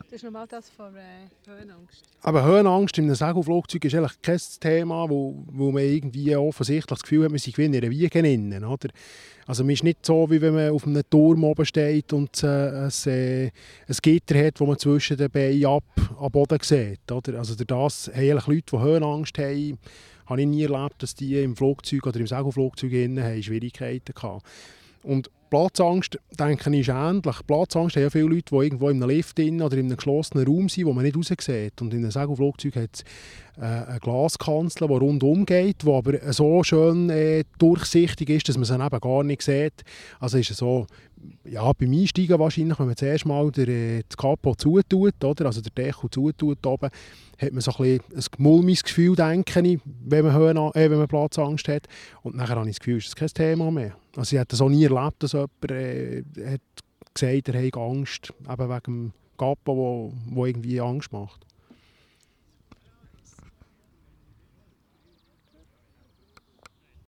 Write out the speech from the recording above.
Das ist nochmal das von Höhenangst. Aber Höhenangst in einem Segelflugzeug ist eigentlich kein Thema, wo man irgendwie offensichtlich das Gefühl hat, man sei wie in einer Wiege drin, oder? Also man ist nicht so, wie wenn man auf einem Turm oben steht und ein Gitter hat, wo man zwischen den Beinen am Boden sieht. Oder? Also durch das haben eigentlich Leute, die Höhenangst haben, habe ich nie erlebt, dass die im Flugzeug oder im Segelflugzeug Schwierigkeiten hatten. Und Platzangst, denke ich, ist ähnlich. Platzangst haben ja viele Leute, die irgendwo in einem Lift drin oder in einem geschlossenen Raum sind, wo man nicht raus sieht. Und in einem Segelflugzeug hat es eine Glaskanzel, die rundum geht, die aber so schön durchsichtig ist, dass man sie eben gar nicht sieht. Also ist es so, ja, beim Einsteigen wahrscheinlich, wenn man zuerst mal das Kapo zutut, oder? Also der Deckel zutut oben, hat man so ein mulmiges Gefühl, denke ich, wenn man Platzangst hat. Und nachher habe ich das Gefühl, ist das kein Thema mehr. Also ich habe das auch nie erlebt, dass jemand hat gesagt, er habe Angst, eben wegen dem Kapo, wo irgendwie Angst macht.